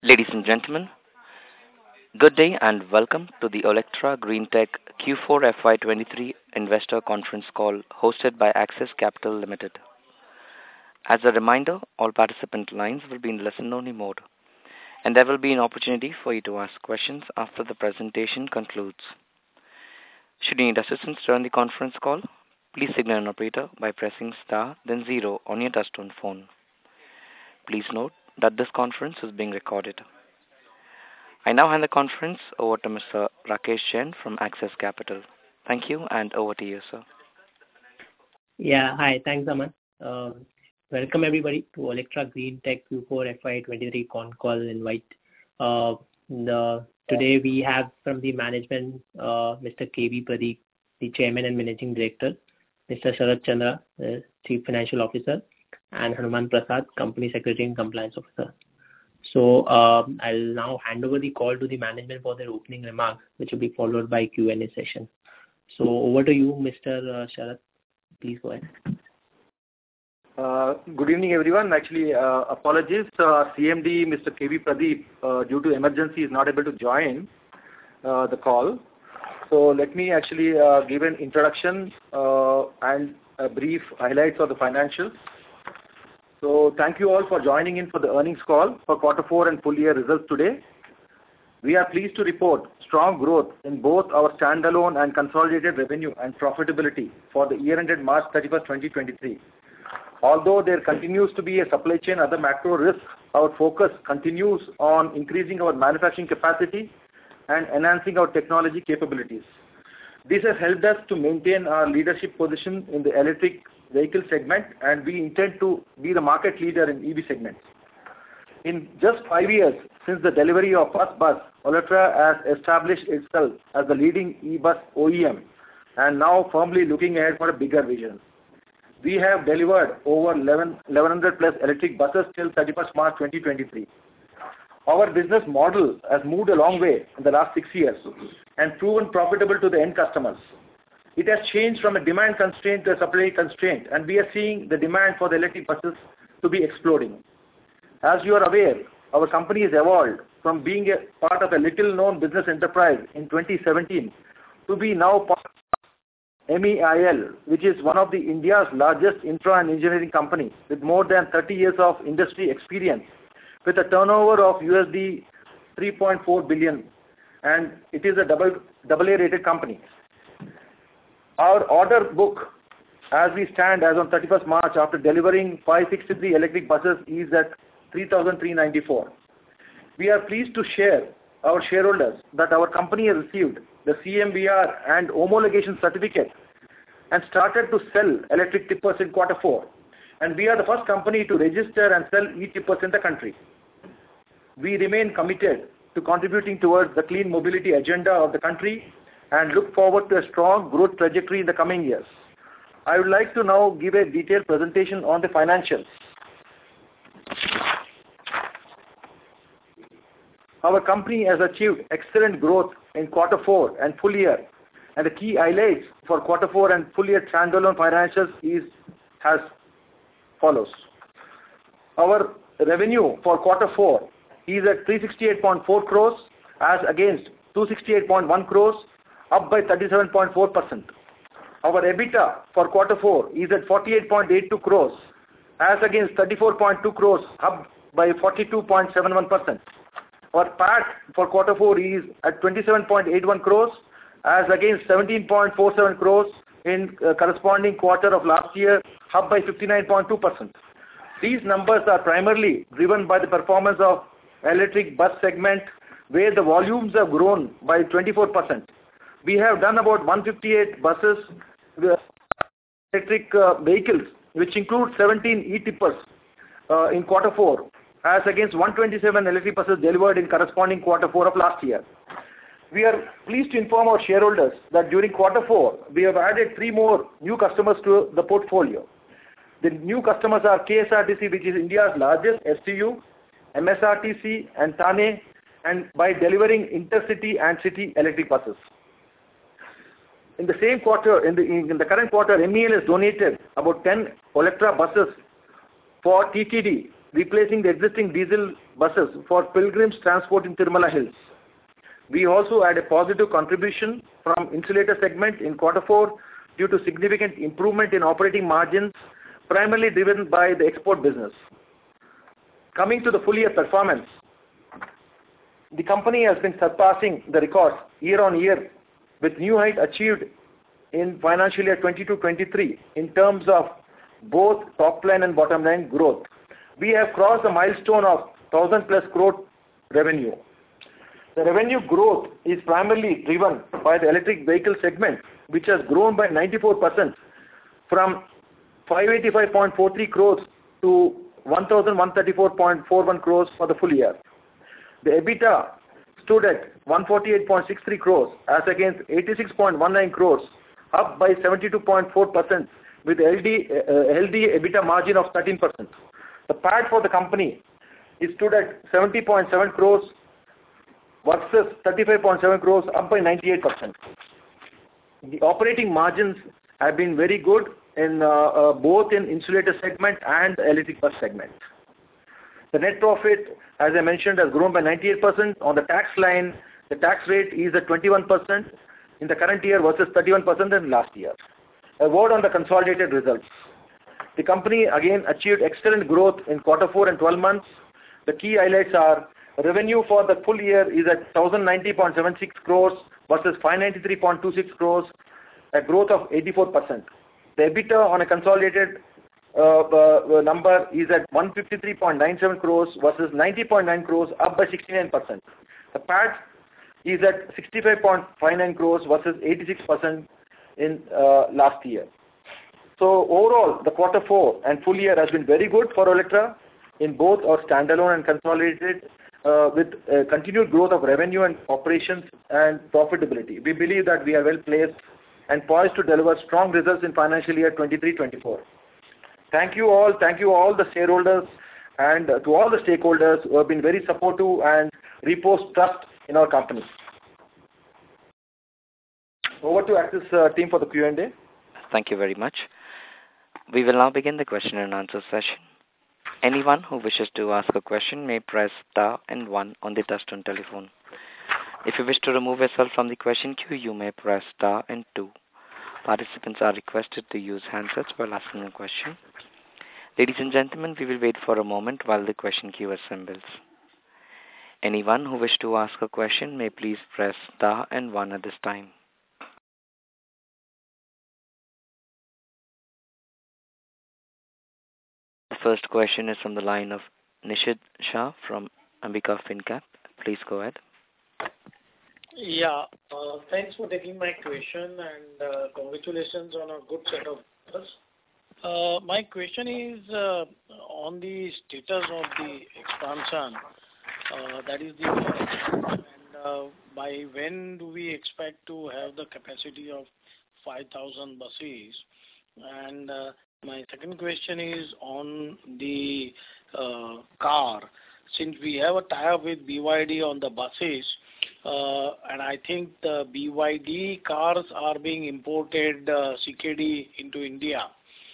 Ladies and gentlemen, good day and welcome to the Electra Greentech Q4 FY23 investor conference call hosted by Axis Capital Limited. As a reminder, all participant lines will be in listen-only mode, and there will be an opportunity for you to ask questions after the presentation concludes. Should you need assistance during the conference call, please signal an operator by pressing star then zero on your touchtone phone. Please note that this conference is being recorded. I now hand the conference over to Mr. Rakesh Jain from Axis Capital. Thank you, and over to you, sir. Yeah. Hi. Thanks, Aman. Welcome everybody to Electra Greentech Q4 FY23 con call invite. Today we have from the management, Mr. KB Pradeep, the Chairman and Managing Director, Mr. Sharat Chandra, the Chief Financial Officer, and Hanuman Prasad, Company Secretary and Compliance Officer. So I'll now hand over the call to the management for their opening remarks, which will be followed by Q&A session. So over to you, Mr. Sharat. Please go ahead. Good evening, everyone. Actually, apologies. CMD, Mr. KB Pradeep, due to emergency, is not able to join the call. So let me actually give an introduction and a brief highlights of the financials. So thank you all for joining in for the earnings call for Q4 and full year results today. We are pleased to report strong growth in both our standalone and consolidated revenue and profitability for the year ended March 31st, 2023. Although there continues to be a supply chain other macro risks, our focus continues on increasing our manufacturing capacity and enhancing our technology capabilities. This has helped us to maintain our leadership position in the electric vehicle segment, and we intend to be the market leader in EV segments. In just 5 years since the delivery of first bus, Electra has established itself as the leading e-bus OEM and now firmly looking ahead for a bigger vision. We have delivered over 1100 plus electric buses till 31st March 2023. Our business model has moved a long way in the last 6 years and proven profitable to the end customers. It has changed from a demand constraint to a supply constraint, and we are seeing the demand for the electric buses to be exploding. As you are aware, our company has evolved from being a part of a little-known business enterprise in 2017 to be now part of MEIL, which is one of the India's largest infra and engineering companies with more than 30 years of industry experience, with a turnover of USD 3.4 billion, and it is a AA rated company. Our order book, as we stand as on 31st March after delivering 563 electric buses, is at 3,394. We are pleased to share our shareholders that our company has received the CMVR and homologation certificate and started to sell electric tippers in Q4. And we are the first company to register and sell e-tippers in the country. We remain committed to contributing towards the clean mobility agenda of the country and look forward to a strong growth trajectory in the coming years. I would like to now give a detailed presentation on the financials. Our company has achieved excellent growth in Q4 and full year, and the key highlights for Q4 and full year standalone financials is as follows. Our revenue for Q4 is at 368.4 crores as against 268.1 crores, up by 37.4%. Our EBITDA for Q4 is at 48.82 crores as against 34.2 crores, up by 42.71%. Our PAT for Q4 is at 27.81 crores as against 17.47 crores in corresponding quarter of last year, up by 59.2%. These numbers are primarily driven by the performance of electric bus segment, where the volumes have grown by 24%. We have done about 158 buses, electric vehicles, which include 17 e-tippers in Q4, as against 127 electric buses delivered in corresponding Q4 of last year. We are pleased to inform our shareholders that during Q4, we have added 3 more new customers to the portfolio. The new customers are KSRTC, which is India's largest STU, MSRTC and Thane, and by delivering intercity and city electric buses. In the same quarter, in the current quarter, MEL has donated about 10 Electra buses for TTD replacing the existing diesel buses for pilgrims transport in Tirumala Hills. We also had a positive contribution from insulator segment in Q4 due to significant improvement in operating margins, primarily driven by the export business. Coming to the full year performance, the company has been surpassing the records year on year with new height achieved in financial year 22-23 in terms of both top line and bottom line growth. We have crossed the milestone of 1,000 plus crore revenue. The revenue growth is primarily driven by the electric vehicle segment, which has grown by 94% from 585.43 crores to 1,134.41 crores for the full year. The EBITDA stood at 148.63 crores as against 86.19 crores, up by 72.4% with healthy EBITDA margin of 13%. The PAT for the company is stood at 70.7 crores versus 35.7 crores, up by 98%. The operating margins have been very good in both in insulator segment and electric bus segment. The net profit, as I mentioned, has grown by 98%. On the tax line, the tax rate is at 21% in the current year versus 31% in last year. A word on the consolidated results. The company again achieved excellent growth in Q4 and 12 months. The key highlights are revenue for the full year is at 1,090.76 crores versus 593.26 crores, a growth of 84%. The EBITDA on a consolidated number is at 153.97 crores versus 90.9 crores, up by 69%. The PAT is at 65.59 crores versus 86% in last year. So overall, the Q4 and full year has been very good for Olectra in both our standalone and consolidated with continued growth of revenue and operations and profitability. We believe that we are well placed and poised to deliver strong results in financial year 23-24. Thank you all the shareholders and to all the stakeholders who have been very supportive and repose trust in our company. Over to Axis team for the Q&A. Thank you very much. We will now begin the question and answer session. Anyone who wishes to ask a question may press star and 1 on the touchtone telephone. If you wish to remove yourself from the question queue, you may press star and 2. Participants are requested to use handsets while asking a question. Ladies and gentlemen, we will wait for a moment while the question queue assembles. Anyone who wishes to ask a question may please press star and 1 at this time. The first question is from the line of Nishid Shah from Ambika Fincap. Please go ahead. Yeah, thanks for taking my question and congratulations on a good set of numbers. My question is on the status of the expansion. That is the and by when do we expect to have the capacity of 5,000 buses? And my second question is on the car. Since we have a tie-up with BYD on the buses, and I think the BYD cars are being imported CKD into India,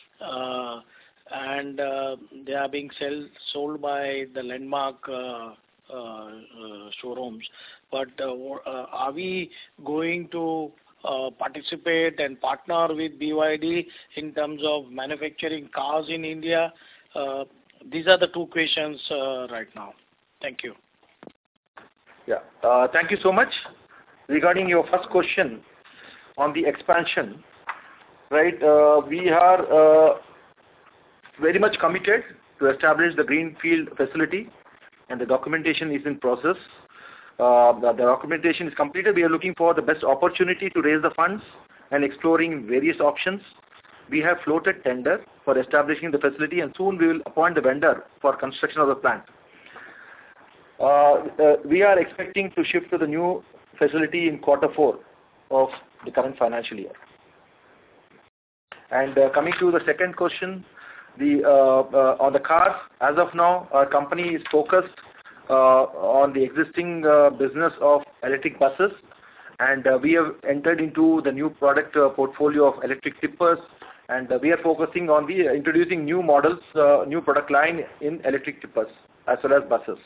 and they are being sold by the landmark showrooms. But are we going to participate and partner with BYD in terms of manufacturing cars in India? These are the two questions right now. Thank you. Yeah, thank you so much. Regarding your first question on the expansion, right, we are very much committed to establish the greenfield facility and the documentation is in process. The documentation is completed. We are looking for the best opportunity to raise the funds and exploring various options. We have floated tender for establishing the facility and soon we will appoint the vendor for construction of the plant. We are expecting to shift to the new facility in Q4 of the current financial year. And coming to the second question, on the cars, as of now, our company is focused on the existing business of electric buses, and we have entered into the new product portfolio of electric tippers, And we are focusing on the introducing new models, new product line in electric tippers as well as buses.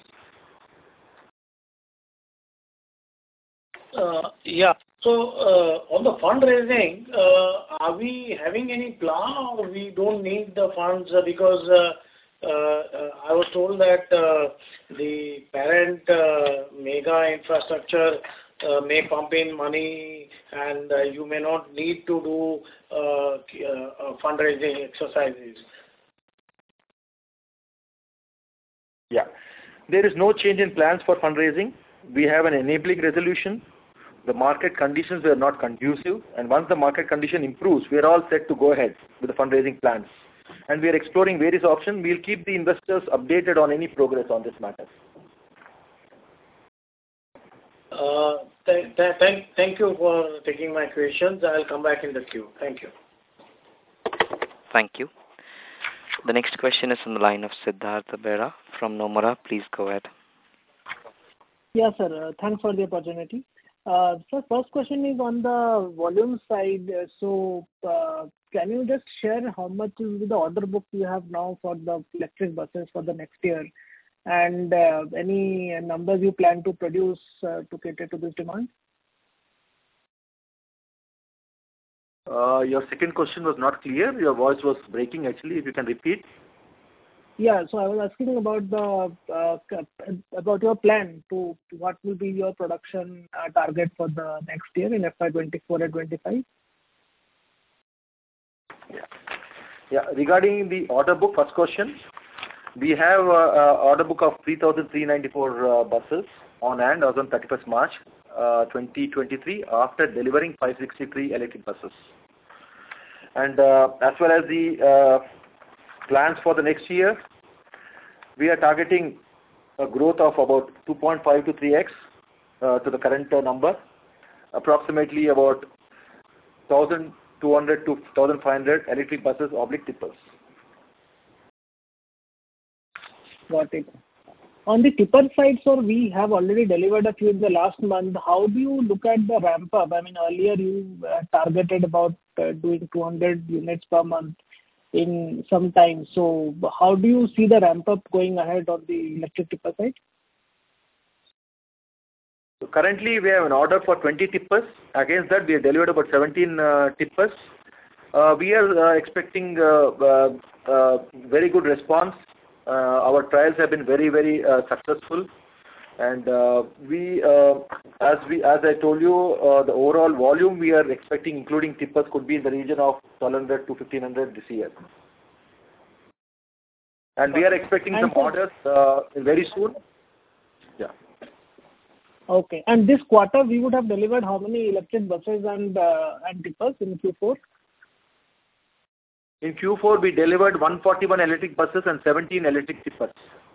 Yeah. So on the fundraising, are we having any plan or we don't need the funds because I was told that the parent Mega Infrastructure may pump in money and you may not need to do fundraising exercises. Yeah. There is no change in plans for fundraising. We have an enabling resolution. The market conditions were not conducive, and once the market condition improves, we are all set to go ahead with the fundraising plans. And we are exploring various options. We'll keep the investors updated on any progress on this matter. Thank you for taking my questions. I'll come back in the queue. Thank you. Thank you. The next question is from the line of Siddhartha Bera from Nomura. Please go ahead. Yes, sir. Thanks for the opportunity. So first question is on the volume side. So can you just share how much is the order book you have now for the electric buses for the next year, and any numbers you plan to produce to cater to this demand? Your second question was not clear. Your voice was breaking actually. If you can repeat. Yeah, so I was asking about your plan to what will be your production target for the next year in FY24 and 25. Yeah. Regarding the order book, first question, we have an order book of 3,394 buses on hand as on 31st March 2023 after delivering 563 electric buses. And as well as the plans for the next year, we are targeting a growth of about 2.5 to 3x to the current number, approximately about 1,200 to 1,500 electric buses / tippers. Got it. On the tipper side, sir, we have already delivered a few in the last month. How do you look at the ramp up? I mean, earlier you targeted about doing 200 units per month in some time. So how do you see the ramp up going ahead on the electric tipper side? So currently we have an order for 20 tippers. Against that we have delivered about 17 tippers. We are expecting very good response. Our trials have been very successful, and as I told you, the overall volume we are expecting, including tippers, could be in the region of 1,200 to 1,500 this year. And we are expecting some orders very soon. Yeah. Okay. And this quarter we would have delivered how many electric buses and tippers in Q4? In Q4 we delivered 141 electric buses and 17 electric tippers.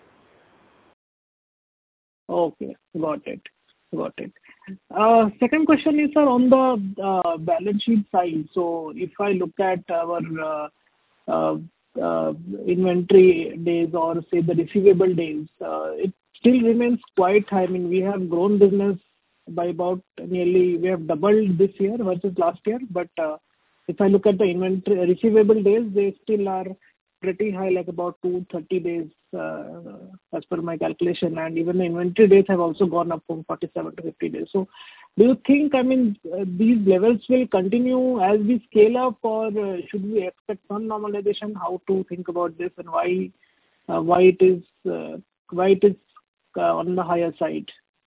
Okay, got it. Second question is, sir, on the balance sheet side. So if I look at our inventory days or say the receivable days, it still remains quite high. I mean, we have grown business by about we have doubled this year versus last year. But if I look at the inventory receivable days, they still are pretty high, like about 230 days as per my calculation, and even the inventory days have also gone up from 47 to 50 days. So do you think, I mean, these levels will continue as we scale up, or should we expect some normalization? How to think about this, and why it is on the higher side?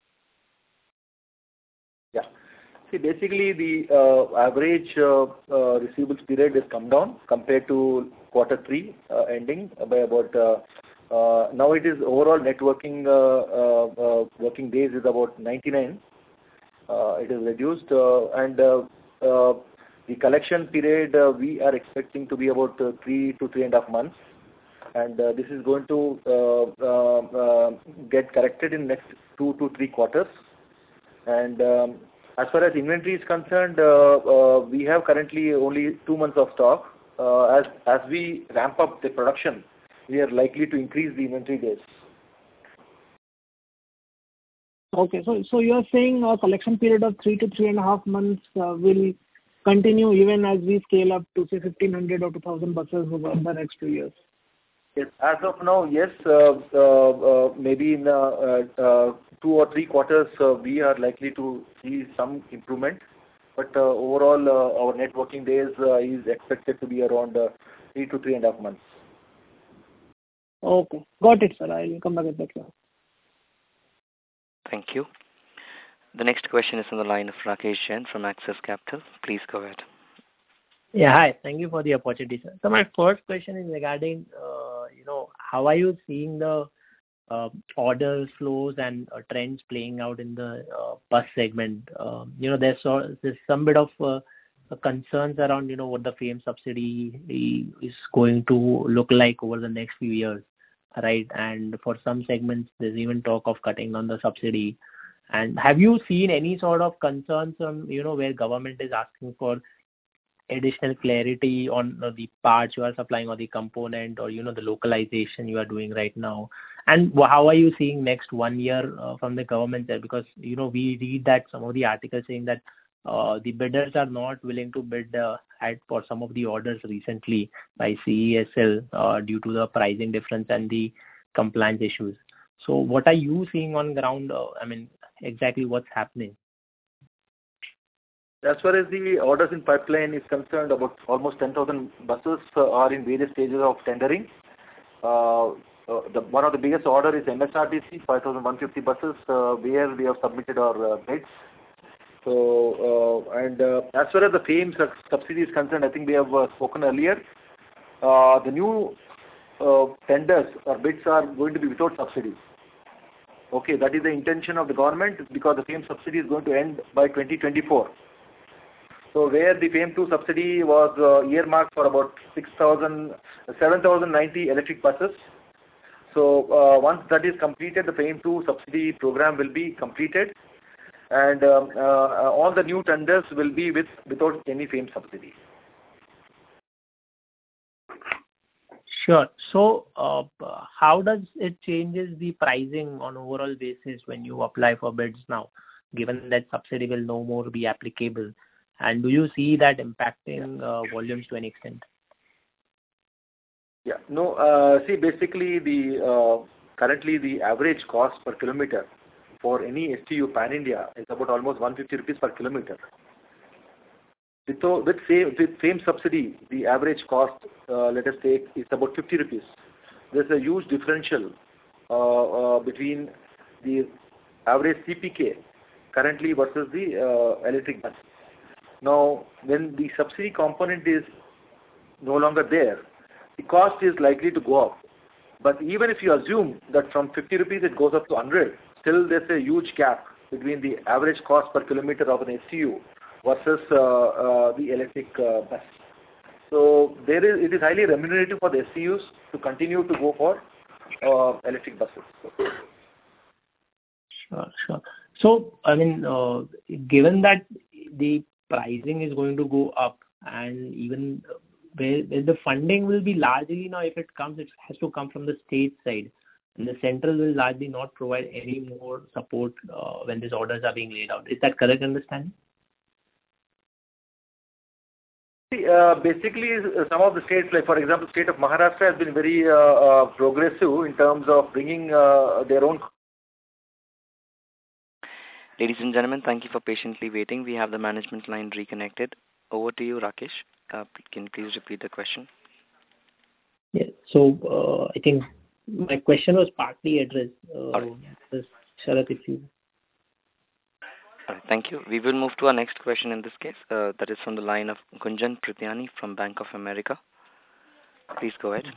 Yeah. See, basically the average receivables period has come down compared to Q3 ending by about now it is overall net working days is about 99. It is reduced, and the collection period we are expecting to be about 3 to 3.5 months, and this is going to get corrected in next 2 to 3 quarters. And as far as inventory is concerned, we have currently only 2 months of stock. As we ramp up the production, we are likely to increase the inventory days. Okay, so you are saying a collection period of 3 to 3.5 months will continue even as we scale up to say 1,500 or 2,000 buses over the next 2 years? Yes. As of now, yes. Maybe in 2 or 3 quarters, we are likely to see some improvement. But overall, our net working days is expected to be around 3 to 3.5 months. Okay. Got it, sir. I will come back with that. Thank you. The next question is on the line of Rakesh Jain from Axis Capital. Please go ahead. Yeah, hi. Thank you for the opportunity, sir. So my first question is regarding, how are you seeing the order flows and trends playing out in the bus segment? There's some bit of concerns around, what the FAME subsidy is going to look like over the next few years, right? And for some segments, there's even talk of cutting down the subsidy. And have you seen any sort of concerns on, where government is asking for additional clarity on the parts you are supplying or the component or, the localization you are doing right now? And how are you seeing next 1 year from the government there? Because, we read that some of the articles saying that the bidders are not willing to bid for some of the orders recently by CESL due to the pricing difference and the compliance issues. So what are you seeing on ground? Exactly what's happening? As far as the orders in pipeline is concerned, about almost 10,000 buses are in various stages of tendering. One of the biggest order is MSRTC, 5,150 buses, where we have submitted our bids. So, as far as the FAME subsidy is concerned, I think we have spoken earlier. The new tenders or bids are going to be without subsidies. Okay, that is the intention of the government because the FAME subsidy is going to end by 2024. So where the FAME 2 subsidy was earmarked for about 7,090 electric buses. So once that is completed, the FAME 2 subsidy program will be completed, and all the new tenders will be without any FAME subsidy. Sure. So how does it changes the pricing on overall basis when you apply for bids now, given that subsidy will no more be applicable? And do you see that impacting volumes to an extent? Yeah. No. See, basically, currently the average cost per kilometer for any STU pan India is about almost 150 rupees per kilometer. With FAME subsidy, the average cost, let us take, is about 50 rupees. There's a huge differential between the average CPK currently versus the electric bus. Now, when the subsidy component is no longer there, the cost is likely to go up. But even if you assume that from 50 rupees it goes up to 100, still there's a huge gap between the average cost per kilometer of an STU versus the electric bus. So it is highly remunerative for the STUs to continue to go for electric buses. Sure. So, given that the pricing is going to go up, and even where the funding will be largely now, if it comes, it has to come from the state side, and the central will largely not provide any more support when these orders are being laid out. Is that correct understanding? Basically, some of the states, like for example, state of Maharashtra has been very progressive in terms of bringing their own. Ladies and gentlemen, thank you for patiently waiting. We have the management line reconnected. Over to you, Rakesh. Can you please repeat the question? Yeah. So I think my question was partly addressed. Sharath, if you. Thank you. We will move to our next question in this case. That is from the line of Gunjan Prithyani from Bank of America. Please go ahead.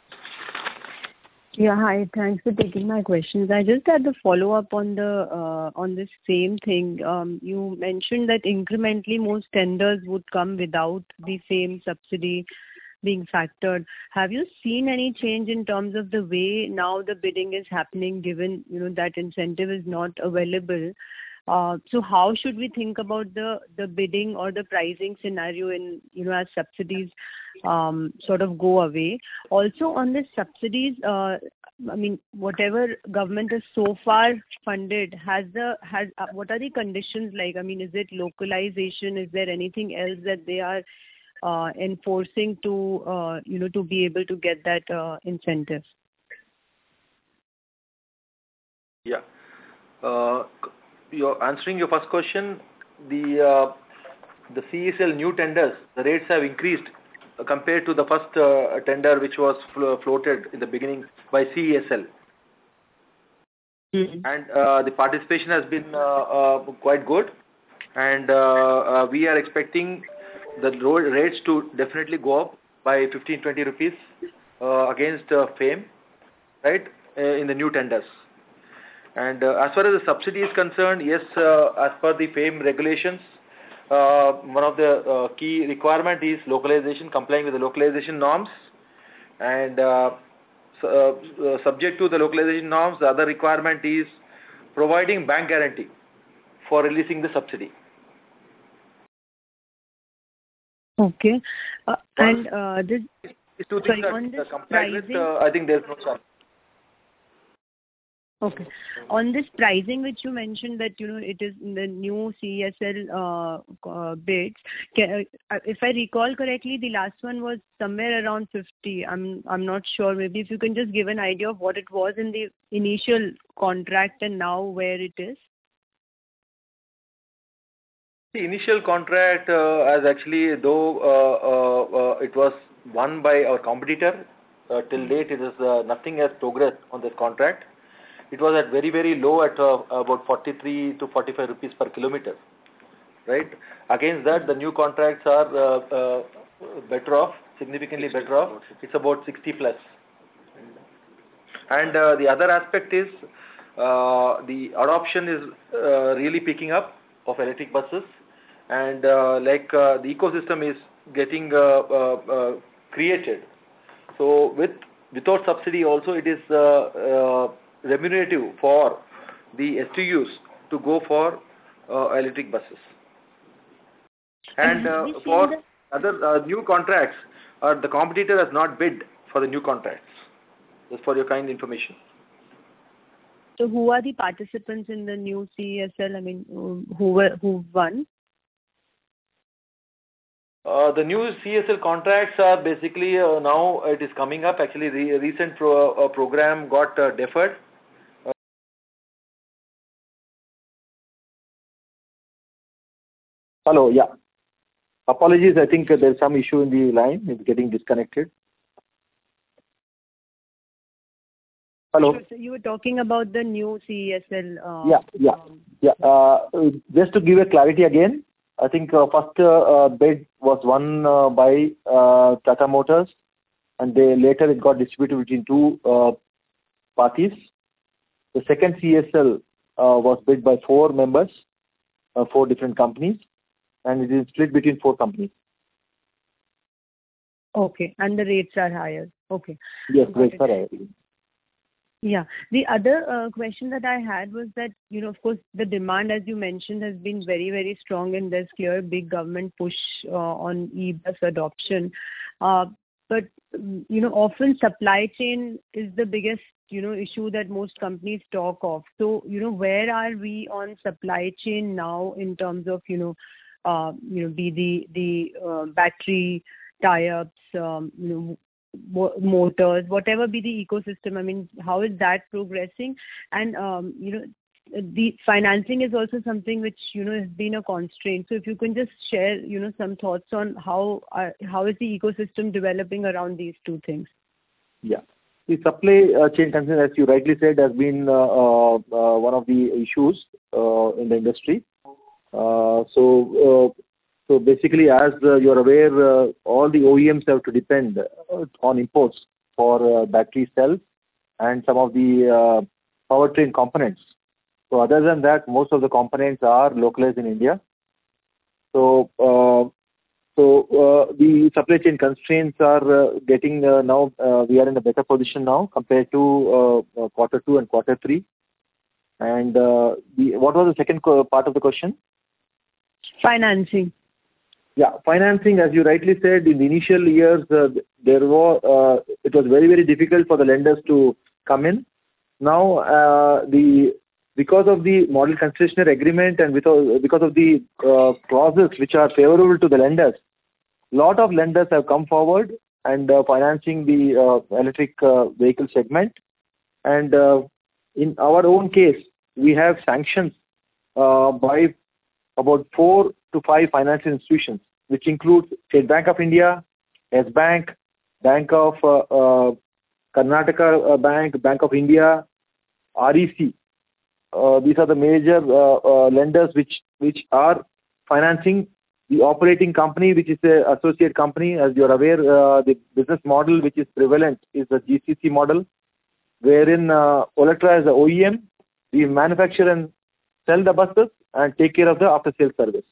Yeah, hi. Thanks for taking my questions. I just had the follow-up on this same thing. You mentioned that incrementally most tenders would come without the same subsidy being factored. Have you seen any change in terms of the way now the bidding is happening, given that incentive is not available? So how should we think about the bidding or the pricing scenario in as subsidies sort of go away? Also on the subsidies, I mean, whatever government has so far funded, what are the conditions like? I mean, is it localization? Is there anything else that they are enforcing to, to be able to get that incentive? Yeah. You're answering your first question. The CESL new tenders, the rates have increased compared to the first tender which was floated in the beginning by CESL. Mm-hmm. And the participation has been quite good, and we are expecting the rates to definitely go up by 15-20 rupees against FAME, right, in the new tenders. And as far as the subsidy is concerned, yes, as per the FAME regulations, one of the key requirement is localization, complying with the localization norms, and subject to the localization norms, the other requirement is providing bank guarantee for releasing the subsidy. Okay. And this. These two Sorry, things on this are complied with, pricing. I think there's no challenge. Okay. On this pricing, which you mentioned that, it is in the new CESL bids. If I recall correctly, the last one was somewhere around 50. I'm not sure. Maybe if you can just give an idea of what it was in the initial contract and now where it is. The initial contract as actually, though it was won by our competitor, till date it is nothing has progressed on this contract. It was at very, very low at about 43 to 45 rupees per kilometer, right? Against that, the new contracts are better off, significantly better off. It's about 60 plus. And the other aspect is the adoption is really picking up of electric buses, and the ecosystem is getting created. So without subsidy also, it is remunerative for the STUs to go for electric buses. And for other new contracts, the competitor has not bid for the new contracts. Just for your kind information. So who are the participants in the new CESL? I mean, who won? The new CESL contracts are basically now it is coming up. Actually, the recent program got deferred. Hello, yeah. Apologies, I think there's some issue in the line. It's getting disconnected. Hello. Sure, so you were talking about the new CESL. Just to give a clarity again, I think first bid was won by Tata Motors, and later it got distributed between two parties. The second CESL was bid by four members, four different companies, and it is split between four companies. Okay, and the rates are higher. Okay. Yes, rates are higher. Yeah. The other question that I had was that, of course, the demand, as you mentioned, has been very, very strong, and there's clear big government push on e-bus adoption. But, often supply chain is the biggest, issue that most companies talk of. So, where are we on supply chain now in terms of, be the battery tie-ups, motors, whatever be the ecosystem? I mean, how is that progressing? And the financing is also something which has been a constraint. So if you can just share some thoughts on how is the ecosystem developing around these two things. Yeah, the supply chain concern, as you rightly said, has been one of the issues in the industry. So basically, as you're aware, all the OEMs have to depend on imports for battery cells and some of the powertrain components. So other than that, most of the components are localized in India. So the supply chain constraints are getting now, we are in a better position now compared to quarter 2 and quarter 3. And what was the second part of the question? Financing. Yeah, financing, as you rightly said, in the initial years, it was very, very difficult for the lenders to come in. Now, because of the model concessionaire agreement and because of the clauses which are favorable to the lenders, lot of lenders have come forward and financing the electric vehicle segment. And in our own case, we have sanctions by about 4 to 5 financial institutions, which includes State Bank of India, S Bank, Bank of Karnataka Bank, Bank of India, REC. These are the major lenders which are financing the operating company, which is the associate company. As you are aware, the business model which is prevalent is the GCC model, wherein Olectra is the OEM. We manufacture and sell the buses and take care of the after-sales service.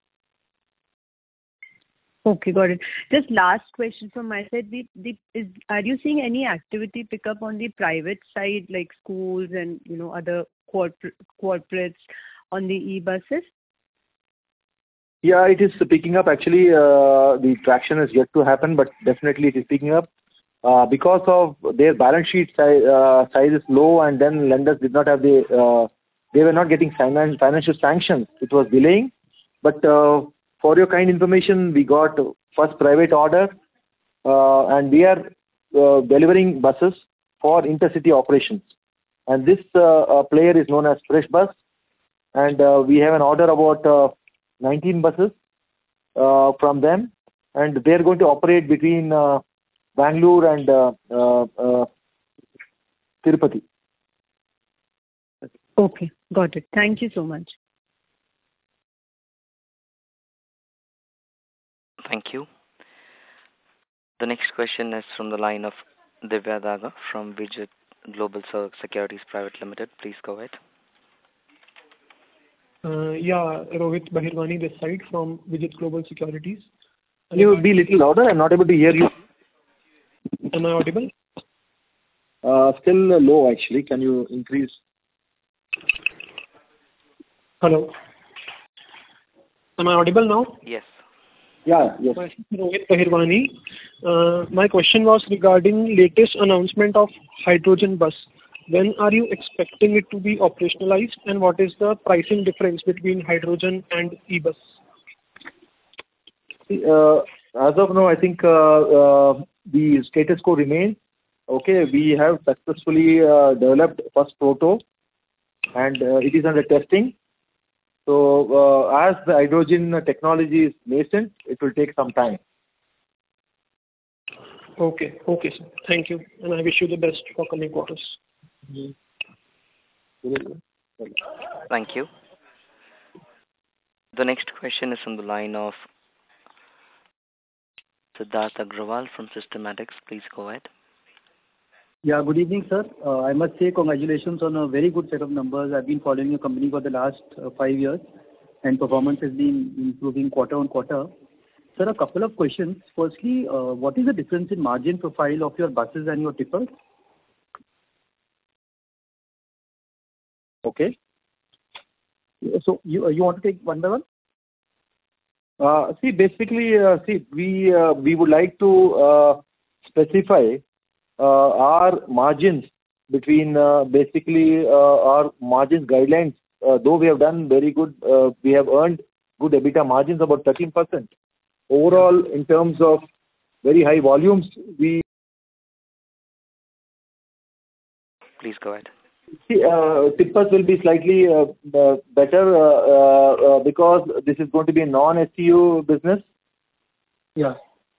Okay, got it. Just last question from my side. Are you seeing any activity pick up on the private side, like schools and other corporates on the e-buses? Yeah, it is picking up. Actually, the traction is yet to happen, but definitely it is picking up. Because of their balance sheet size is low, and then lenders did not have they were not getting financial sanctions. It was delaying. But for your kind information, we got first private order, and we are delivering buses for intercity operations. And this player is known as Fresh Bus, and we have an order about 19 buses from them, and they are going to operate between Bangalore and Tirupati. Okay, got it. Thank you so much. Thank you. The next question is from the line of Divya Daga from Vijit Global Securities Private Limited. Please go ahead. Rohit Bahirwani this side from Vijit Global Securities. Can you be a little louder? I'm not able to hear you. Am I audible? Still low, actually. Can you increase? Hello. Am I audible now? Yes. Yeah, yes. Rohit Bahirwani. My question was regarding latest announcement of hydrogen bus. When are you expecting it to be operationalized, and what is the pricing difference between hydrogen and e-bus? As of now, I think the status quo remains. Okay, we have successfully developed first proto, and it is under testing. So as the hydrogen technology is nascent, it will take some time. Okay, sir. Thank you, and I wish you the best for coming quarters. Thank you. The next question is on the line of Siddharth Agrawal from Systematics. Please go ahead. Yeah, good evening, sir. I must say congratulations on a very good set of numbers. I've been following your company for the last 5 years, and performance has been improving quarter on quarter. Sir, a couple of questions. Firstly, what is the difference in margin profile of your buses and your tippers? Okay. So you want to take one by one? We would like to specify our margins between our margins guidelines. Though we have done very good, we have earned good EBITDA margins, about 13%. Overall, in terms of very high volumes, Please go ahead. tippers will be slightly better because this is going to be a non-STU business. Yeah.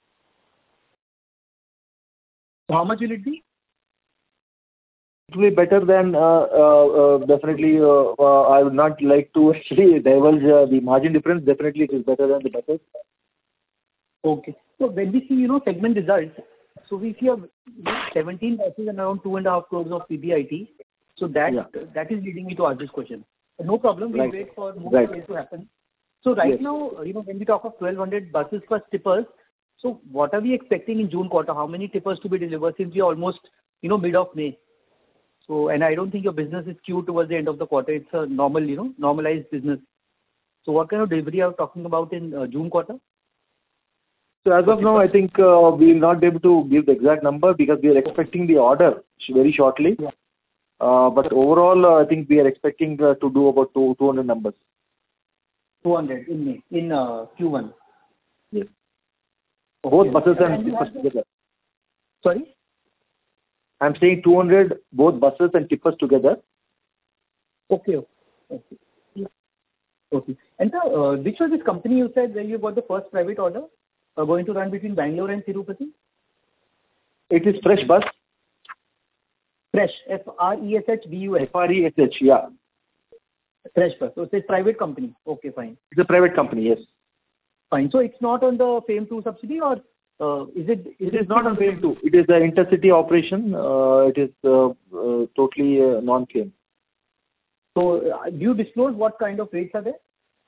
So how much will it be? It will be better than definitely. I would not like to actually divulge the margin difference. Definitely, it is better than the buses. Okay. So when we see segment results, so we see 17 buses and around 2.5 crores of PBIT. So that is leading me to ask this question. No problem. We'll wait for more sales to happen. So now, when we talk of 1,200 buses plus tippers, so what are we expecting in June quarter? How many tippers to be delivered since we are almost mid of May? So, and I don't think your business is skewed towards the end of the quarter. It's a normal, normalized business. So what kind of delivery are you talking about in June quarter? So as of now, I think we will not be able to give the exact number because we are expecting the order very shortly. Yeah. But overall, I think we are expecting to do about 200 numbers. 200 in May, in Q1. Yes. Okay. Both buses and tippers together. Sorry? I'm saying 200, both buses and tippers together. Okay. Okay. And sir, which was this company you said where you got the first private order going to run between Bangalore and Tirupati? It is Fresh Bus. Fresh, FRESHBUS. FRESH, yeah. Fresh Bus. So it's a private company. Okay, fine. It's a private company, yes. Fine. So it's not on the FAME 2 subsidy or is it? It is not on FAME 2. It is an intercity operation. It is totally non-FAME. So do you disclose what kind of rates are there?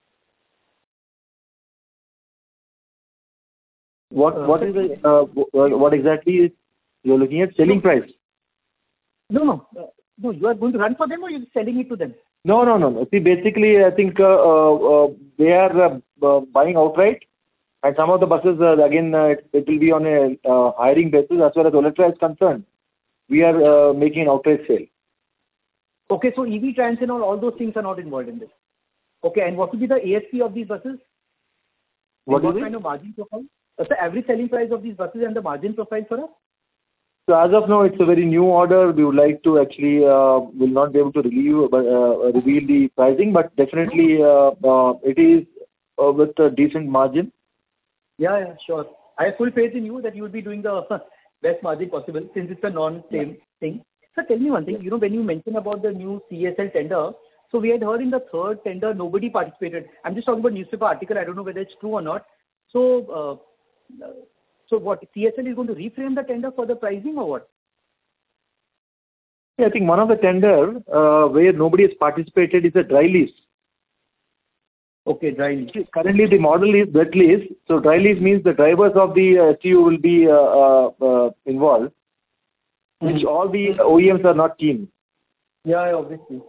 What exactly is you're looking at? Selling price? No, you are going to run for them or you're selling it to them? No. See, basically, I think they are buying outright, and some of the buses, again, it will be on a hiring basis. As far as Olectra is concerned, we are making an outright sale. Okay, so EV trans and all those things are not involved in this. Okay, and what will be the ASP of these buses? What kind of margin profile? What's the average selling price of these buses and the margin profile for us? So as of now, it's a very new order. We would like to actually will not be able to reveal the pricing, but definitely it is with a decent margin. Yeah, sure. I have full faith in you that you will be doing the best margin possible since it's a non-same thing. So tell me one thing, when you mentioned about the new CSL tender, so we had heard in the third tender nobody participated. I'm just talking about newspaper article. I don't know whether it's true or not. So what, CSL is going to reframe the tender for the pricing or what? Yeah, I think one of the tender where nobody has participated is a dry lease. Okay, dry lease. Currently the model is wet lease. So dry lease means the drivers of the STU will be involved, which all the OEMs are not keen. Yeah, obviously.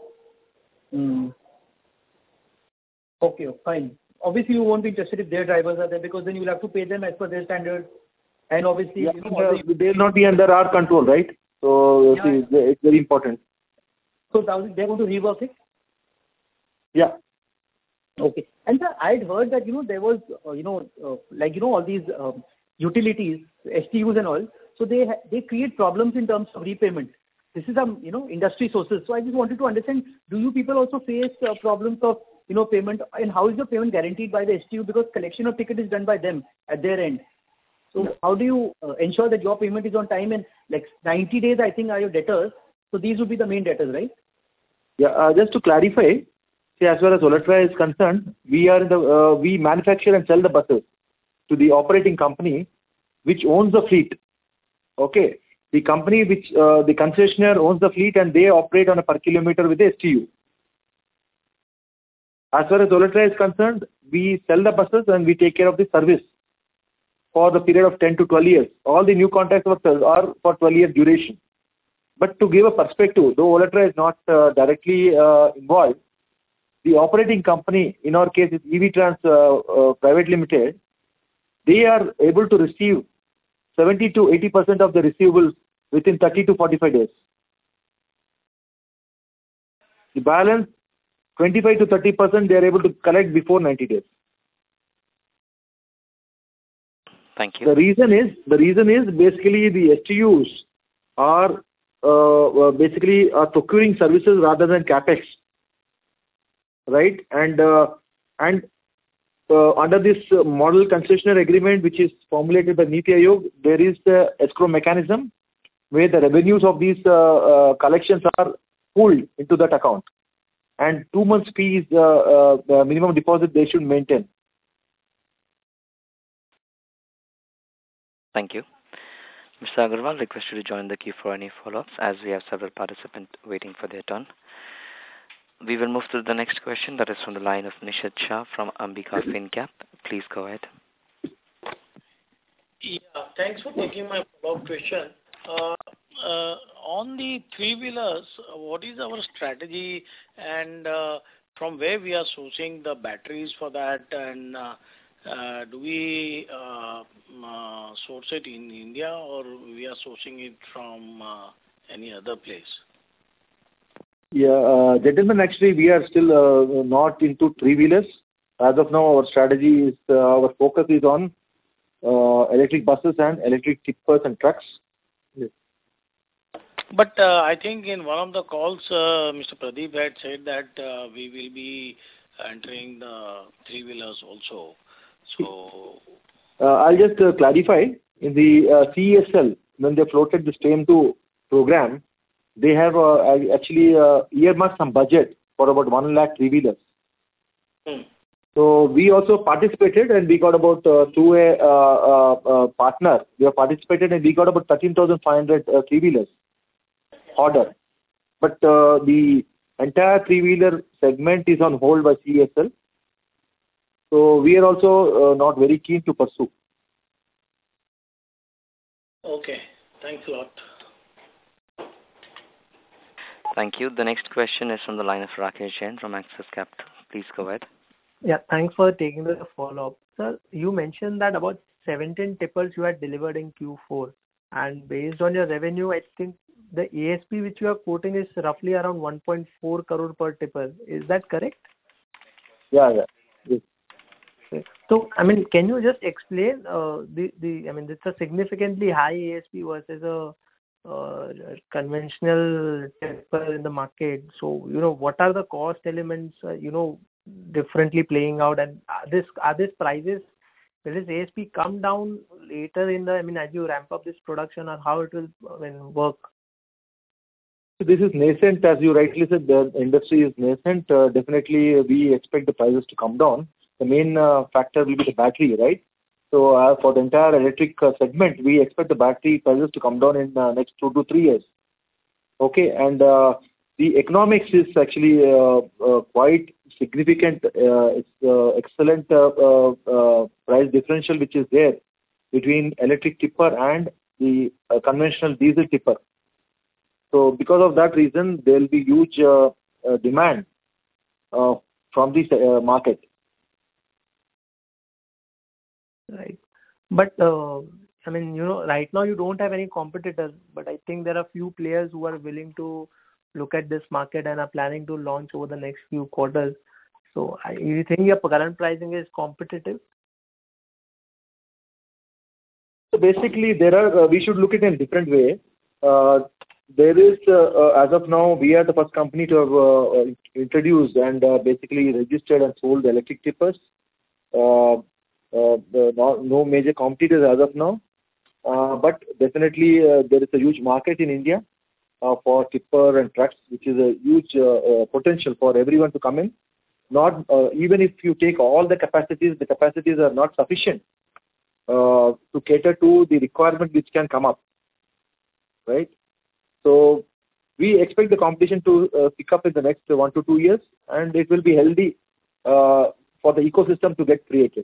Okay, fine. Obviously, you won't be interested if their drivers are there because then you'll have to pay them as per their standards. And obviously, they'll not be under our control, right? So it's very important. So they're going to rework it? Yeah. Okay. And sir, I'd heard that, there was, all these utilities, STUs and all, so they create problems in terms of repayment. This is some, industry sources. So I just wanted to understand, do you people also face problems of, payment, and how is the payment guaranteed by the STU because collection of ticket is done by them at their end. So how do you ensure that your payment is on time and like 90 days, I think, are your debtors. So these would be the main debtors, right? Yeah, just to clarify, see, as far as Olectra is concerned, we manufacture and sell the buses to the operating company which owns the fleet. Okay. The company which, the concessionaire owns the fleet and they operate on a per kilometer with the STU. As far as Olectra is concerned, we sell the buses and we take care of the service for the period of 10 to 12 years. All the new contracts are for 12-year duration. But to give a perspective, though Olectra is not directly involved, the operating company, in our case is EV Trans Private Limited, they are able to receive 70 to 80% of the receivables within 30 to 45 days. The balance, 25 to 30%, they are able to collect before 90 days. Thank you. The reason is basically the STUs are procuring services rather than capex, right? And under this model concessionaire agreement, which is formulated by NITI Aayog, there is the escrow mechanism where the revenues of these collections are pooled into that account. And 2 months fee is the minimum deposit they should maintain. Thank you. Mr. Agarwal, request you to join the queue for any follow-ups as we have several participants waiting for their turn. We will move to the next question that is from the line of Nishad Shah from Ambika FinCap. Please go ahead. Yeah, thanks for taking my follow-up question. On the three-wheelers, what is our strategy and from where we are sourcing the batteries for that and do we source it in India or we are sourcing it from any other place? Yeah, gentlemen, actually, we are still not into three-wheelers. As of now, our strategy is, our focus is on electric buses and electric tippers and trucks. Yes. But I think in one of the calls, Mr. Pradeep had said that we will be entering the three-wheelers also. So I'll just clarify. In the CESL, when they floated the STEM 2 program, they have actually earmarked some budget for about 1 lakh three-wheelers. So we also participated and we got about through a partner. We have participated and we got about 13,500 three-wheelers order. But the entire three-wheeler segment is on hold by CESL. So we are also not very keen to pursue. okay, thanks a lot. Thank you. The next question is from the line of Rakesh Jain from Axis Capital. Please go ahead. Yeah, thanks for taking the follow-up. Sir, you mentioned that about 17 tippers you had delivered in Q4, and based on your revenue, I think the ASP which you are quoting is roughly around 1.4 crore per tipper. Is that correct? Yeah. Yes. Okay. So, I mean, can you just explain it's a significantly high ASP versus a conventional tipper in the market. So, what are the cost elements, differently playing out, and are these prices, will this ASP come down later as you ramp up this production, or how it will work? This is nascent, as you rightly said, the industry is nascent. Definitely, we expect the prices to come down. The main factor will be the battery, right? So for the entire electric segment, we expect the battery prices to come down in the next 2 to 3 years. Okay, and the economics is actually quite significant. It's excellent price differential which is there between electric tipper and the conventional diesel tipper. So because of that reason, there will be huge demand from this market. Right. But, right now you don't have any competitors, but I think there are few players who are willing to look at this market and are planning to launch over the next few quarters. So, you think your current pricing is competitive? So basically, we should look at it in a different way. There is, as of now, we are the first company to have introduced and basically registered and sold electric tippers. No major competitors as of now. But definitely, there is a huge market in India for tipper and trucks, which is a huge potential for everyone to come in. Not even if you take all the capacities are not sufficient to cater to the requirement which can come up, right? So we expect the competition to pick up in the next 1 to 2 years, and it will be healthy for the ecosystem to get created.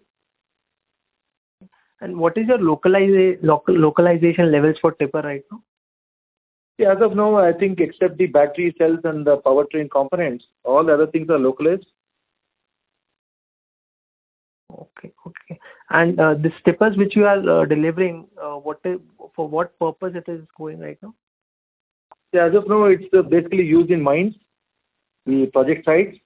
And what is your localization levels for tipper right now? Yeah, as of now, I think except the battery cells and the powertrain components, all the other things are localized. Okay. And the tippers which you are delivering, for what purpose it is going right now? Yeah, as of now, it's basically used in mines, the project sites.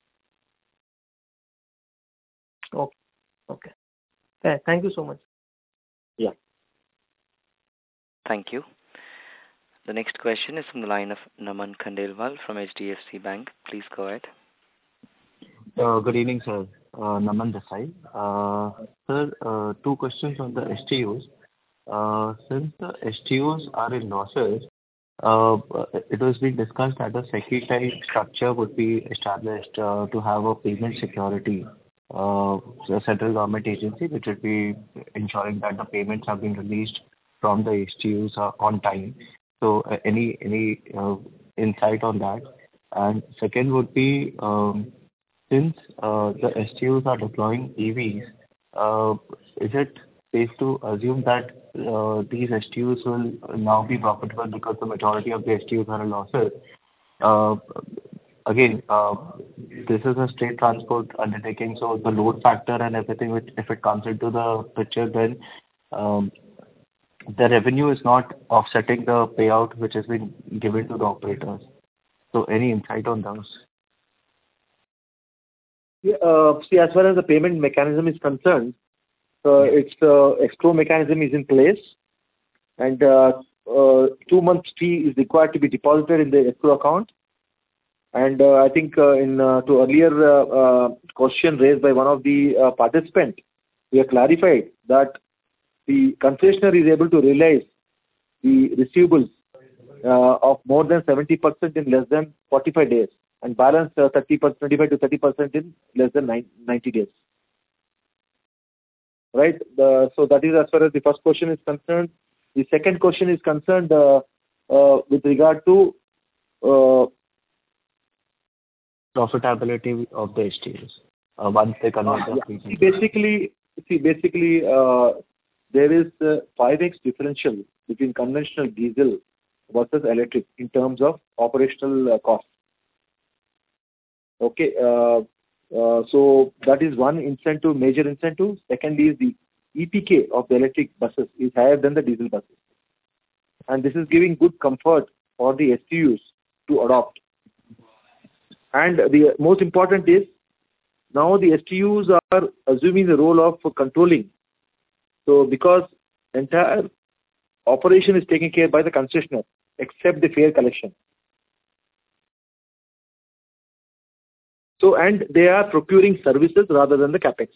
Okay. Yeah, thank you so much. Yeah. Thank you. The next question is from the line of Naman Khandelwal from HDFC Bank. Please go ahead. Good evening, sir. Naman this side. Sir, 2 questions on the STUs. Since the STUs are in losses, it was being discussed that a SECI type structure would be established to have a payment security. A central government agency which would be ensuring that the payments have been released from the STUs on time. So any insight on that? And second would be, since the STUs are deploying EVs, is it safe to assume that these STUs will now be profitable because the majority of the STUs are in losses? again, this is a state transport undertaking, so the load factor and everything, which if it comes into the picture, then the revenue is not offsetting the payout which has been given to the operators. So any insight on those? Yeah, see, as far as the payment mechanism is concerned, its escrow mechanism is in place, and 2 months fee is required to be deposited in the escrow account. And I think to earlier question raised by one of the participants, we have clarified that the concessionaire is able to realize the receivables of more than 70% in less than 45 days, and balance 25 to 30% in less than 90 days. Right? So that is as far as the first question is concerned. The second question is concerned with regard to profitability of the STUs once they convert the fleet. Basically, there is 5x differential between conventional diesel versus electric in terms of operational cost. Okay, so that is one incentive, major incentive. Second is the EPK of the electric buses is higher than the diesel buses, and this is giving good comfort for the STUs to adopt. And the most important is now the STUs are assuming the role of controlling. So because entire operation is taken care by the concessionaire except the fare collection. So, and they are procuring services rather than the capex.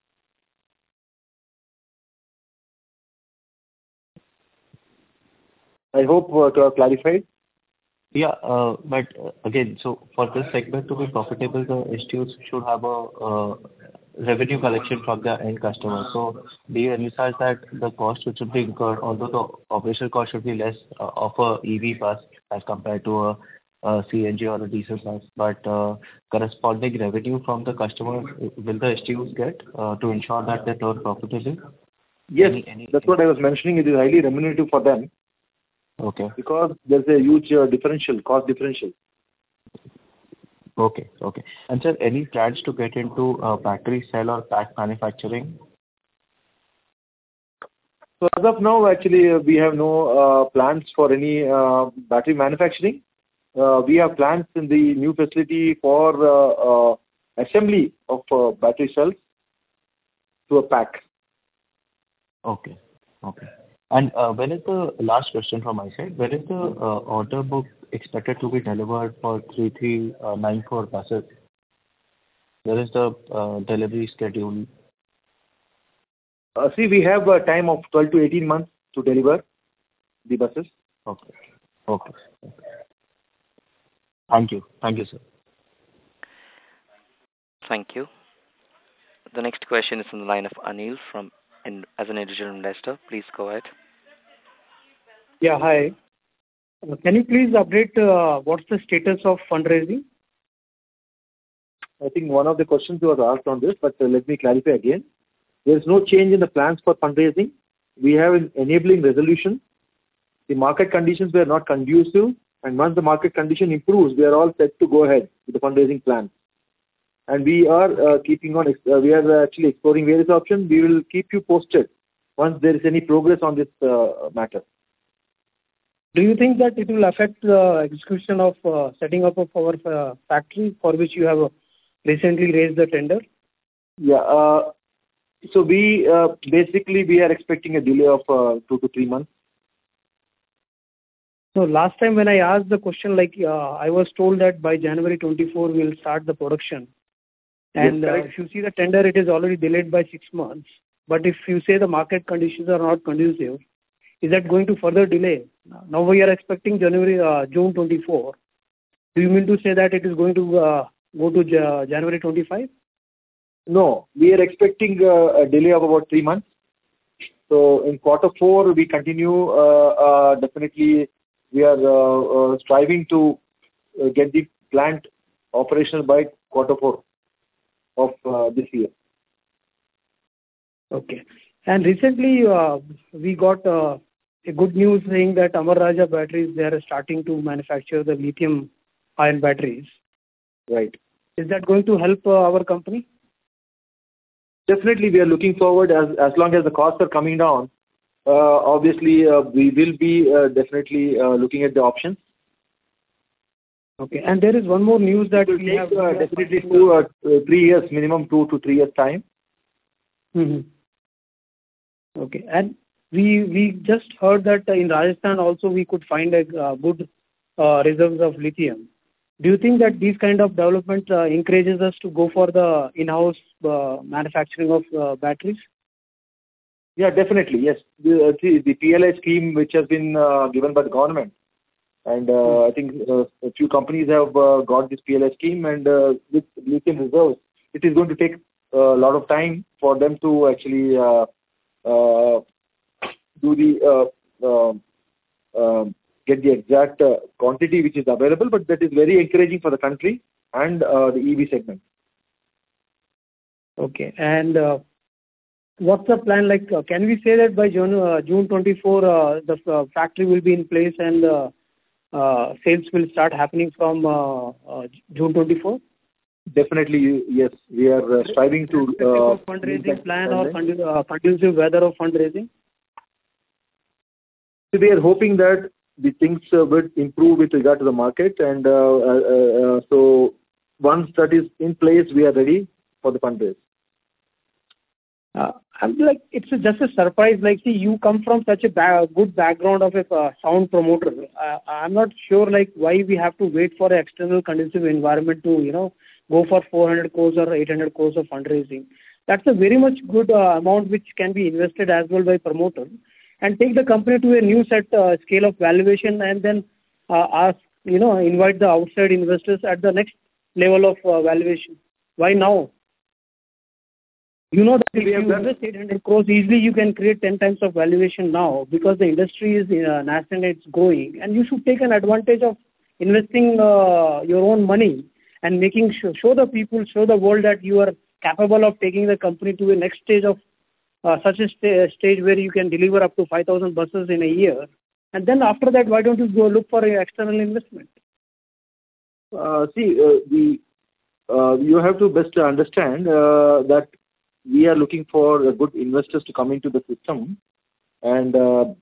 I hope to have clarified. Yeah, but again, so for this segment to be profitable, the STUs should have a revenue collection from the end customer. So do you envisage that the cost which should be incurred, although the operational cost should be less of a EV bus as compared to a CNG or a diesel bus, but corresponding revenue from the customer, will the STUs get to ensure that they turn profitable? Yes, that's what I was mentioning. It is highly remunerative for them. Okay. Because there's a huge cost differential. Okay. And sir, any plans to get into battery cell or pack manufacturing? So as of now, actually, we have no plans for any battery manufacturing. We have plans in the new facility for assembly of battery cells to a pack. Okay. And when is the last question from my side? When is the order book expected to be delivered for 3394 buses? Where is the delivery schedule? See, we have a time of 12 to 18 months to deliver the buses. Okay. Thank you, sir. Thank you. The next question is from the line of Anil as an individual investor. Please go ahead. Yeah, hi. Can you please update what's the status of fundraising? I think one of the questions was asked on this, but let me clarify again. There is no change in the plans for fundraising. We have an enabling resolution. The market conditions were not conducive, and once the market condition improves, we are all set to go ahead with the fundraising plan. And we are we are actually exploring various options. We will keep you posted once there is any progress on this matter. Do you think that it will affect the execution of setting up of our factory for which you have recently raised the tender? Yeah. So we basically we are expecting a delay of 2 to 3 months. So last time when I asked the question, I was told that by January 24 we will start the production. And yes, if you see the tender, it is already delayed by 6 months. But if you say the market conditions are not conducive, is that going to further delay? Now we are expecting June 24. Do you mean to say that it is going to go to January 25? No, we are expecting a delay of about 3 months. So in quarter 4, we continue. Definitely, we are striving to get the plant operational by quarter 4 of this year. Okay. And recently, we got a good news saying that Amara Raja Batteries, they are starting to manufacture the lithium-ion batteries. Right. Is that going to help our company? Definitely, we are looking forward as long as the costs are coming down. Obviously, we will be definitely looking at the options. Okay. And there is one more news that it will we have definitely 2 3 years, minimum 2 to 3 years time. Mm-hmm. Okay. And we just heard that in Rajasthan also we could find a good reserves of lithium. Do you think that these kind of development encourages us to go for the in-house manufacturing of batteries? Yeah, definitely. Yes. The PLI scheme which has been given by the government, and I think a few companies have got this PLI scheme, and with lithium reserves, it is going to take a lot of time for them to actually do the get the exact quantity which is available, but that is very encouraging for the country and the EV segment. Okay. And what's the plan? Like, can we say that by June 24, the factory will be in place and sales will start happening from June 24? Definitely, yes. We are striving to fundraising plan or conducive weather of fundraising. So we are hoping that the things will improve with regard to the market, and so once that is in place, we are ready for the fundraise. I'm like, it's just a surprise. Like, see, you come from such a good background of a sound promoter. I'm not sure, like, why we have to wait for an external conducive environment to, go for 400 crores or 800 crores of fundraising. That's a very much good amount which can be invested as well by promoter, and take the company to a new scale of valuation, and then ask, invite the outside investors at the next level of valuation. Why now? You know that if you invest 800 crores, easily you can create 10 times of valuation now, because the industry is nascent, it's growing, and you should take an advantage of investing your own money and making show the people, show the world that you are capable of taking the company to the next stage of such a stage where you can deliver up to 5,000 buses in a year. And then after that, why don't you go look for an external investment? You have to best understand that we are looking for good investors to come into the system, and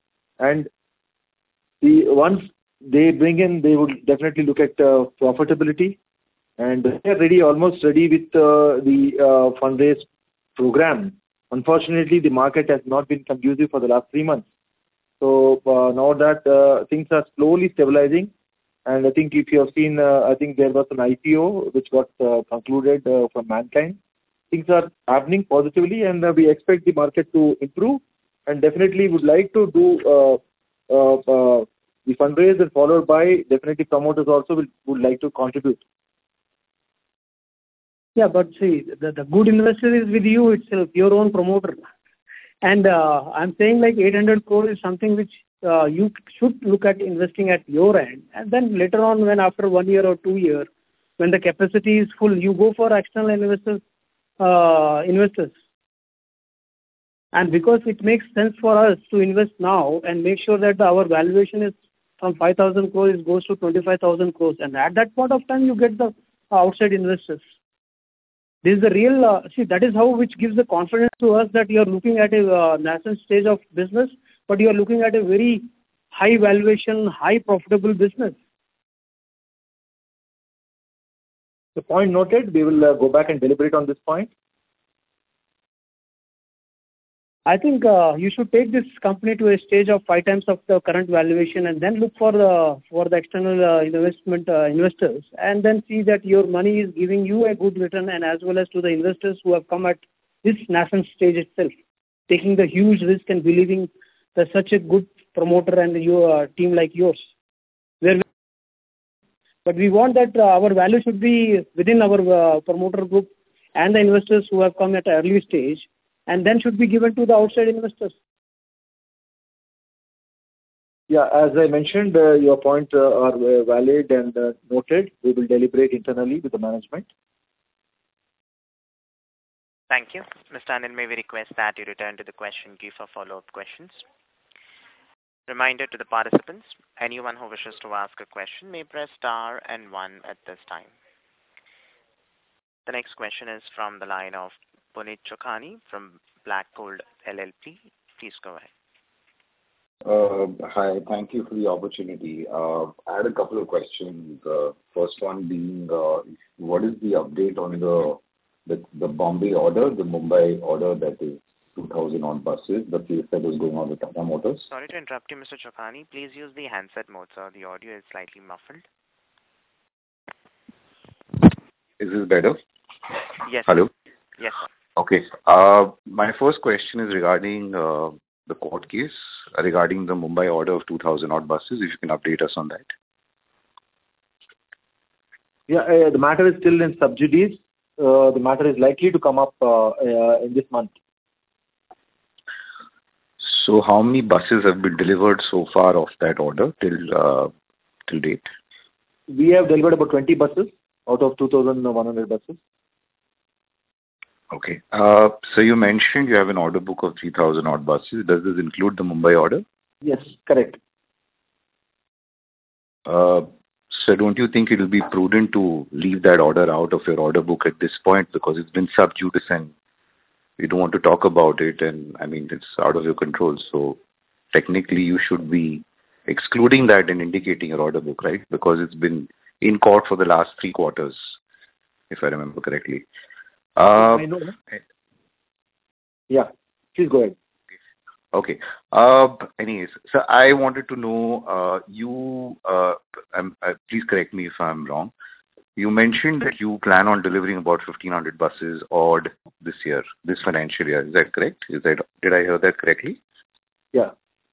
once they bring in, they would definitely look at profitability, and they are almost ready with the fundraise program. Unfortunately, the market has not been conducive for the last 3 months. So now that things are slowly stabilizing, and I think if you have seen, I think there was an IPO which got concluded from Mankind. Things are happening positively, and we expect the market to improve, and definitely would like to do the fundraise, and followed by definitely promoters also would like to contribute. Yeah, but see, the good investor is with you itself, your own promoter. And I'm saying like 800 crore is something which you should look at investing at your end. And then later on, when after 1 year or 2 years, when the capacity is full, you go for external investors. And because it makes sense for us to invest now and make sure that our valuation is from 5,000 crores goes to 25,000 crores. And at that point of time, you get the outside investors. This is the real, that is how which gives the confidence to us that you are looking at a nascent stage of business, but you are looking at a very high valuation, high profitable business. The point noted. We will go back and deliberate on this point. I think you should take this company to a stage of 5 times of the current valuation, and then look for the external investors, and then see that your money is giving you a good return, and as well as to the investors who have come at this nascent stage itself, taking the huge risk and believing that such a good promoter and your team like yours. But we want that our value should be within our promoter group and the investors who have come at an early stage, and then should be given to the outside investors. Yeah, as I mentioned, your points are valid and noted. We will deliberate internally with the management. Thank you. Mr. Anil, may we request that you return to the question queue for follow-up questions. Reminder to the participants, anyone who wishes to ask a question may press star and 1 at this time. The next question is from the line of Puneet Chokhani from Black Gold LLP. Please go ahead. Hi. Thank you for the opportunity. I had a couple of questions. First one being, what is the update on the Bombay order, the Mumbai order that is 2,000 odd buses, the case that was going on with Tata Motors? Sorry to interrupt you, Mr. Chokhani. Please use the handset mode, sir. The audio is slightly muffled. Is this better? Yes. Hello? Yes, sir. Okay. My first question is regarding the court case regarding the Mumbai order of 2,000 odd buses, if you can update us on that. Yeah, the matter is still in sub judice. The matter is likely to come up in this month. So how many buses have been delivered so far of that order till date? We have delivered about 20 buses out of 2,100 buses. Okay. So you mentioned you have an order book of 3,000 odd buses. Does this include the Mumbai order? Yes, correct. So don't you think it will be prudent to leave that order out of your order book at this point, because it's been sub judice and you don't want to talk about it, and I mean it's out of your control. So technically you should be excluding that and indicating your order book, right? Because it's been in court for the last 3 quarters, if I remember correctly. I know. Yeah, please go ahead. Okay. Anyways, so I wanted to know, please correct me if I'm wrong. You mentioned that you plan on delivering about 1,500 buses odd this year, this financial year. Is that correct? Did I hear that correctly? Yeah.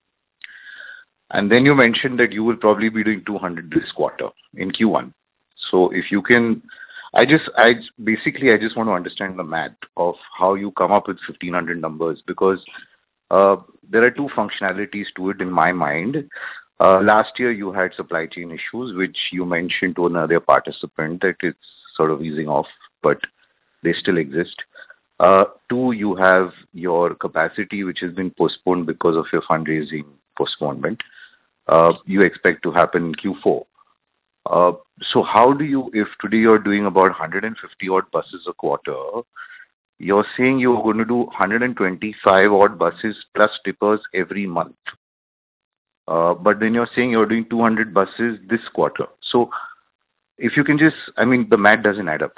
And then you mentioned that you will probably be doing 200 this quarter in Q1. So if you can, I just want to understand the math of how you come up with 1,500 numbers, because there are 2 functionalities to it in my mind. Last year you had supply chain issues, which you mentioned to another participant that it's sort of easing off, but they still exist. 2, you have your capacity, which has been postponed because of your fundraising postponement. You expect to happen in Q4. So how do you, if today you're doing about 150 odd buses a quarter, you're saying you're going to do 125 odd buses plus tippers every month. But then you're saying you're doing 200 buses this quarter. So if you can just, I mean, the math doesn't add up.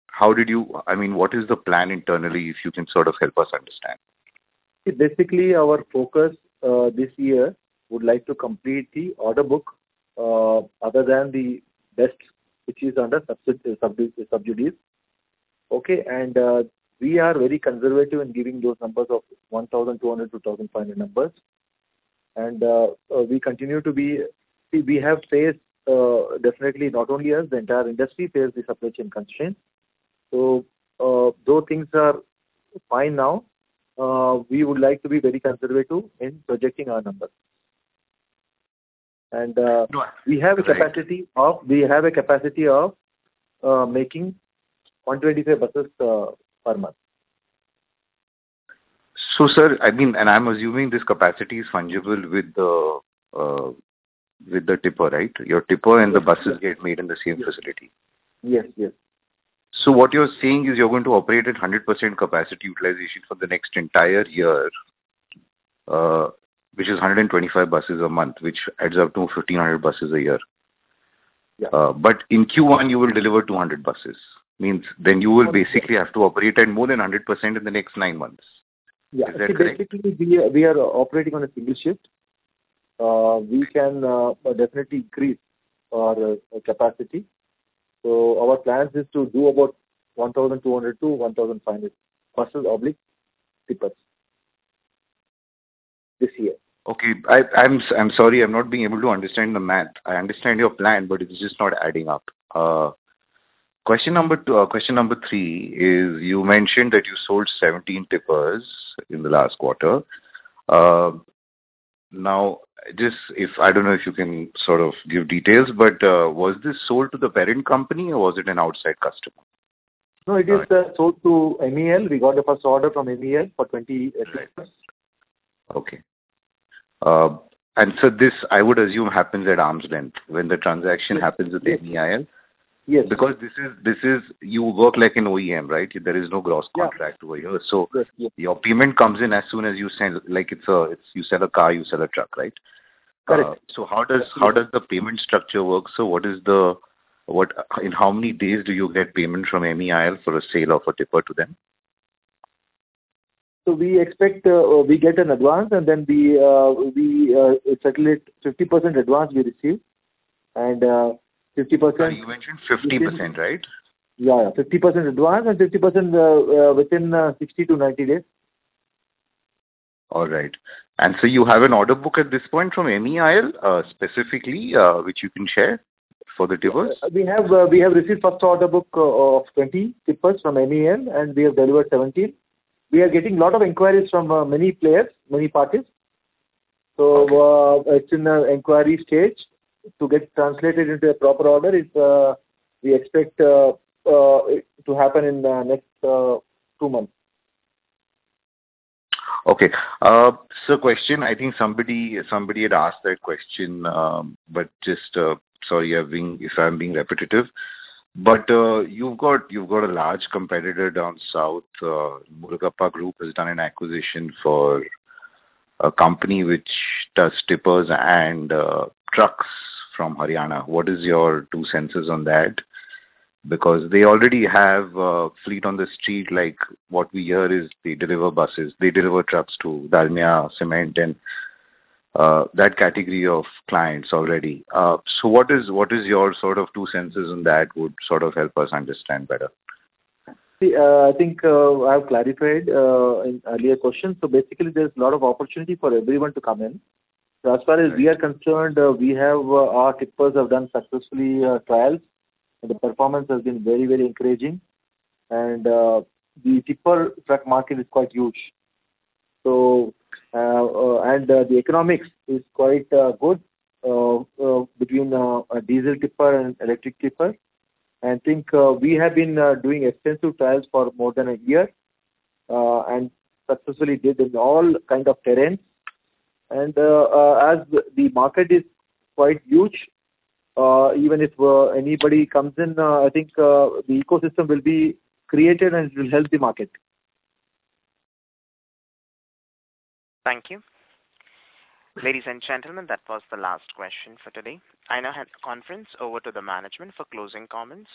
What is the plan internally, if you can sort of help us understand? Basically, our focus this year would like to complete the order book other than the best, which is under sub judice. Okay, and we are very conservative in giving those numbers of 1,200 to 1,500 numbers. And we continue to be, we have faced, definitely not only us, the entire industry faced the supply chain constraints. So though things are fine now, we would like to be very conservative in projecting our numbers. And we have a capacity of making 125 buses per month. So, sir, I mean, and I'm assuming this capacity is fungible with the tipper, right? Your tipper and the buses get made in the same facility. Yes, yes. So what you're saying is you're going to operate at 100% capacity utilization for the next entire year, which is 125 buses a month, which adds up to 1,500 buses a year. Yeah. But in Q1, you will deliver 200 buses. Means then you will basically have to operate at more than 100% in the next 9 months. Yeah. Is that correct? Basically, we are operating on a single shift. We can definitely increase our capacity. So our plans is to do about 1,200 to 1,500 buses tippers this year. Okay, I'm sorry, I'm not being able to understand the math. I understand your plan, but it's just not adding up. Question number 3 is, you mentioned that you sold 17 tippers in the last quarter. Now, I don't know if you can sort of give details, but was this sold to the parent company or was it an outside customer? No, it is sold to MEL. We got the first order from MEL for 20 tippers. Okay. And so this, I would assume, happens at arm's length. When the transaction happens with MEIL, Yes. Because this is you work like an OEM, right? There is no gross contract over here. So Yes. your payment comes in as soon as you sell, like it's you sell a car, you sell a truck, right? Correct. So how does the payment structure work? So in how many days do you get payment from MEIL for a sale of a tipper to them? So we expect we get an advance, and then we settle it 50% advance we receive, and 50%. You mentioned 50%, right? Yeah, 50% advance and 50% within 60 to 90 days. All right. And so you have an order book at this point from MEIL specifically, which you can share for the tippers? We have received first order book of 20 tippers from MEIL, and we have delivered 17. We are getting a lot of inquiries from many players, many parties. So it's in the inquiry stage. To get translated into a proper order, we expect it to happen in the next 2 months. Okay. So question, I think somebody had asked that question, but just sorry if I'm being repetitive. But you've got a large competitor down south. Murugappa Group has done an acquisition for a company which does tippers and trucks from Haryana. What is your 2 cents on that? Because they already have fleet on the street. Like what we hear is they deliver buses, they deliver trucks to Dalmia Cement and that category of clients already. So what is your sort of 2 cents on that would sort of help us understand better? See, I think I have clarified in earlier questions. So basically, there's a lot of opportunity for everyone to come in. So as far as we are concerned, we have our tippers have done successfully trials, and the performance has been very, very encouraging. And the tipper truck market is quite huge. So and the economics is quite good between a diesel tipper and electric tipper. And I think we have been doing extensive trials for more than a year and successfully did in all kind of terrains. And as the market is quite huge, even if anybody comes in, I think the ecosystem will be created and it will help the market. Thank you. Ladies and gentlemen, that was the last question for today. I now hand the conference over to the management for closing comments.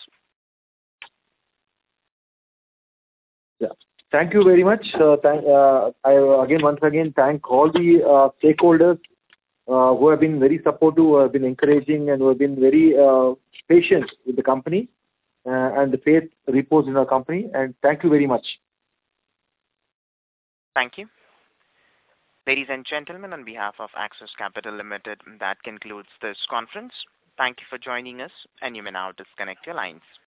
Yeah. Thank you very much. I once again thank all the stakeholders who have been very supportive, who have been encouraging, and who have been very patient with the company and the faith reposed in our company. And thank you very much. Thank you. Ladies and gentlemen, on behalf of Axis Capital Limited, that concludes this conference. Thank you for joining us, and you may now disconnect your lines.